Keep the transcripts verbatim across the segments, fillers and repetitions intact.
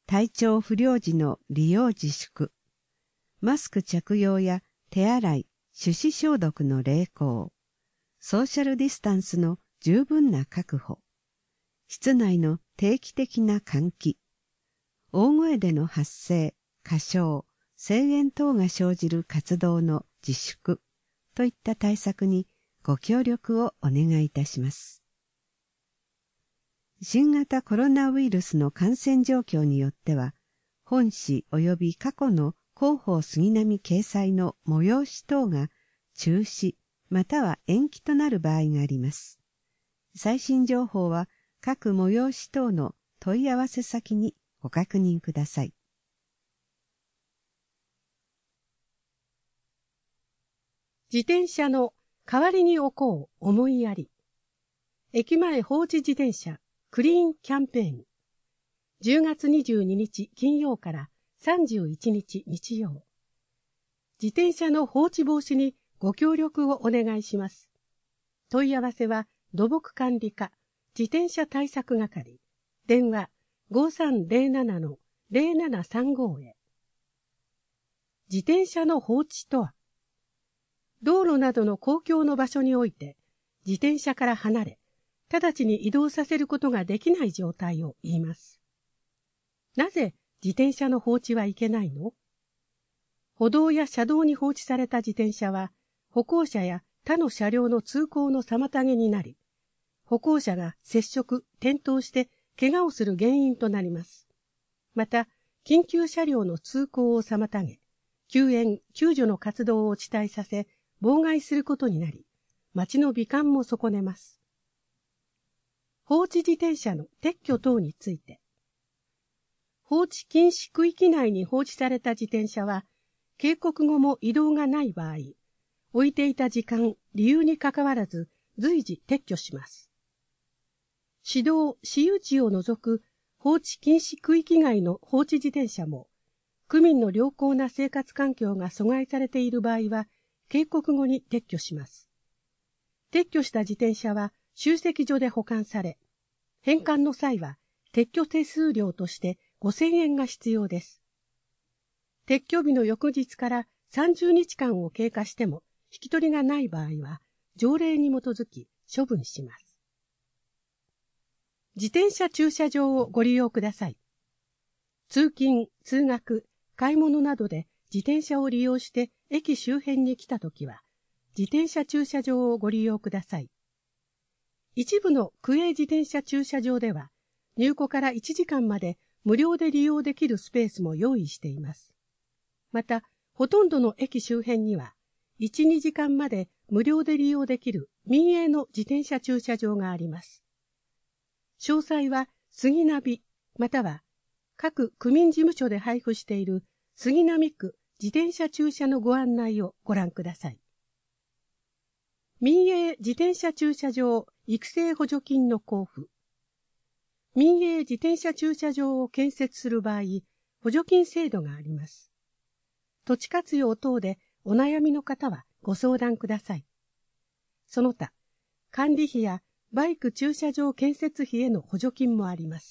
体調不良時の利用自粛、マスク着用や手洗い、手指消毒の励行、ソーシャルディスタンスの十分な確保、室内の定期的な換気、大声での発声、歌唱、声援等が生じる活動の自粛といった対策にご協力をお願いいたします。新型コロナウイルスの感染状況によっては、本誌及び過去の広報杉並掲載の催し等が中止または延期となる場合があります。最新情報は各催し等の問い合わせ先にご確認ください。 自転車の代わりに置こう思いやり。駅前放置自転車クリーンキャンペーン。じゅうがつにじゅうににち金曜からさんじゅういちにち日曜。自転車の放置防止にご協力をお願いします。問い合わせは土木管理課自転車対策係。電話 ごさんぜろなな のぜろななさんご へ。自転車の放置とは、道路などの公共の場所において自転車から離れ、直ちに移動させることができない状態を言います。なぜ自転車の放置はいけないの？歩道や車道に放置された自転車は、歩行者や他の車両の通行の妨げになり、歩行者が接触、転倒して怪我をする原因となります。また、緊急車両の通行を妨げ、救援・救助の活動を遅滞させ、妨害することになり、街の美観も損ねます。放置自転車の撤去等について、放置禁止区域内に放置された自転車は、警告後も移動がない場合、置いていた時間、理由にかかわらず随時撤去します。市道、私有地を除く放置禁止区域外の放置自転車も、区民の良好な生活環境が阻害されている場合は、警告後に撤去します。撤去した自転車は集積所で保管され、返還の際は撤去手数料としてごせんえんが必要です。撤去日の翌日からさんじゅうにちかんを経過しても引き取りがない場合は、条例に基づき処分します。自転車駐車場をご利用ください。通勤、通学、買い物などで自転車を利用して駅周辺に来たときは、自転車駐車場をご利用ください。一部の区営自転車駐車場では、入庫からいちじかんまで無料で利用できるスペースも用意しています。また、ほとんどの駅周辺には、いち、にじかんまで無料で利用できる民営の自転車駐車場があります。詳細は杉並または各区民事務所で配布している杉並区自転車駐車のご案内をご覧ください。民営自転車駐車場育成補助金の交付。民営自転車駐車場を建設する場合、補助金制度があります。土地活用等でお悩みの方はご相談ください。その他、管理費やバイク駐車場建設費への補助金もあります。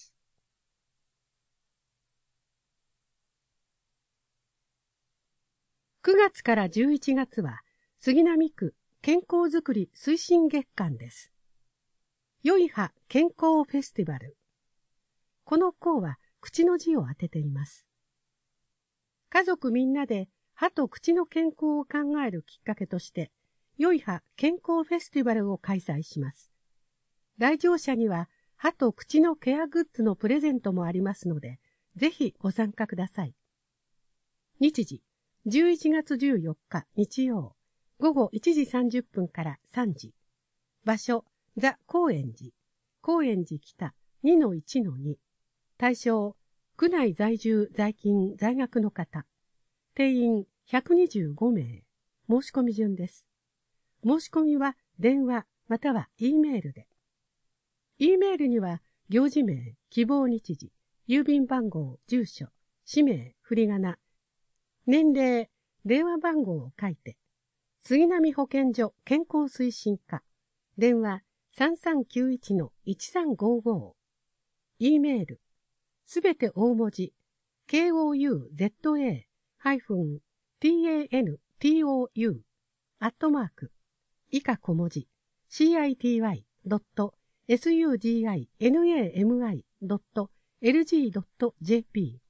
くがつからじゅういちがつは杉並区健康づくり推進月間です。よい歯健康フェスティバル。この項は口の字を当てています。家族みんなで歯と口の健康を考えるきっかけとして、よい歯健康フェスティバルを開催します。来場者には歯と口のケアグッズのプレゼントもありますので、ぜひご参加ください。日時、じゅういちがつじゅうよっか日曜、ごごいちじさんじゅっぷんからさんじ。場所、ザ・高円寺、高円寺北 にのいちのに。対象、区内在住在勤在学の方。定員ひゃくにじゅうごめい。申し込み順です。申し込みは電話または E メールで。E メールには行事名、希望日時、郵便番号、住所、氏名、振り仮名、年齢、電話番号を書いて、杉並保健所健康推進課、電話 さんさんきゅういちのいちさんごご、E メール、すべて大文字、 ケーオーユーゼットエー ティーエーエヌティーオーユー アットマーク以下小文字 シーアイティーワイドットエスユージーアイエヌエーエムアイドットエルジードットジェーピー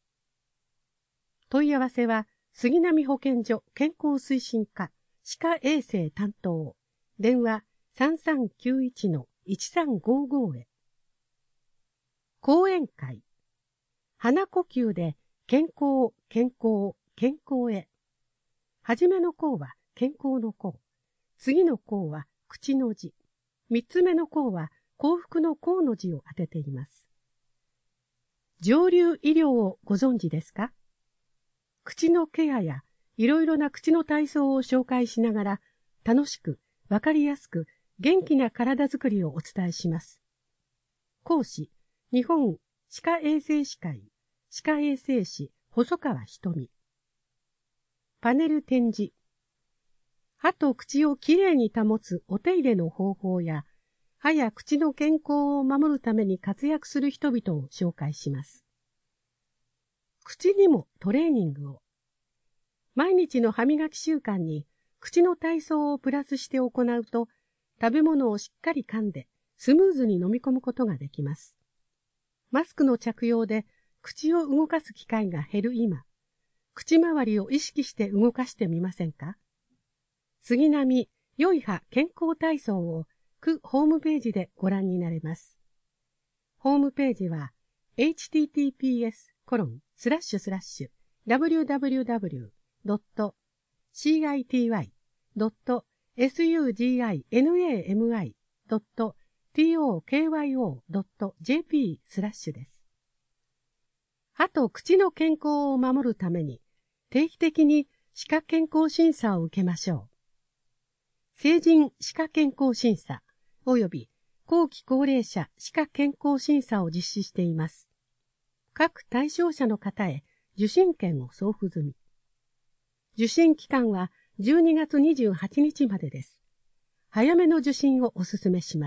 問い合わせは杉並保健所健康推進課歯科衛生担当電話 さんさんきゅういちのいちさんごご へ。講演会鼻呼吸で健康健康健康へ。はじめの項は健康の項、次の項は口の字、三つ目の項は幸福の幸の字を当てています。上流医療をご存知ですか？口のケアやいろいろな口の体操を紹介しながら楽しくわかりやすく元気な体づくりをお伝えします。講師、日本歯科衛生士会歯科衛生士細川瞳。パネル展示。歯と口をきれいに保つお手入れの方法や歯や口の健康を守るために活躍する人々を紹介します。口にもトレーニングを。毎日の歯磨き習慣に口の体操をプラスして行うと、食べ物をしっかり噛んでスムーズに飲み込むことができます。マスクの着用で口を動かす機会が減る今、口周りを意識して動かしてみませんか？杉並良い歯健康体操を区ホームページでご覧になれます。ホームページは エイチティーティーピーエスコロンスラッシュスラッシュダブリューダブリューダブリュードットシーアイティーワイドットエスユージーアイエヌエーエムアイドットティーオーケーワイオードットジェーピー スラッシュです。歯と口の健康を守るために定期的に歯科健康審査を受けましょう。成人歯科健康審査及び後期高齢者歯科健康審査を実施しています。各対象者の方へ受診券を送付済み。受診期間はじゅうにがつにじゅうはちにちまでです。早めの受診をお勧めします。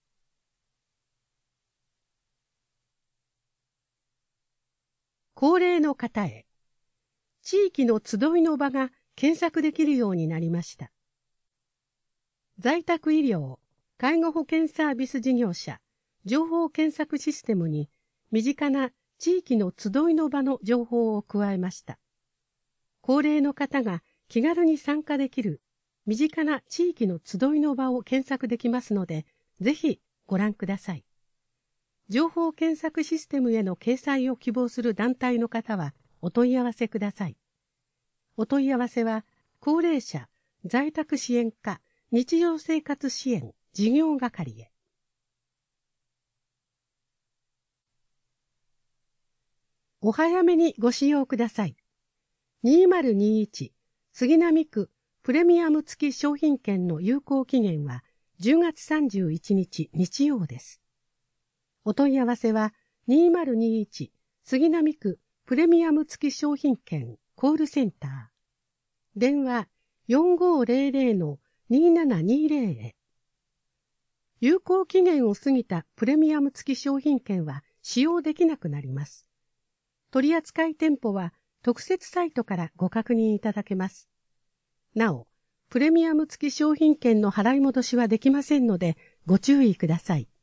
高齢の方へ、地域の集いの場が検索できるようになりました。在宅医療、介護保険サービス事業者、情報検索システムに身近な地域の集いの場の情報を加えました。高齢の方が気軽に参加できる身近な地域の集いの場を検索できますので、ぜひご覧ください。情報検索システムへの掲載を希望する団体の方はお問い合わせください。お問い合わせは、高齢者在宅支援課日常生活支援事業係へ。お早めにご使用ください。にせんにじゅういち杉並区プレミアム付き商品券の有効期限はじゅうがつさんじゅういちにち日曜です。お問い合わせはにせんにじゅういち杉並区プレミアム付き商品券コールセンター。電話 よんごゼロゼロのにななにゼロ へ。有効期限を過ぎたプレミアム付き商品券は使用できなくなります。取扱店舗は特設サイトからご確認いただけます。なお、プレミアム付き商品券の払い戻しはできませんのでご注意ください。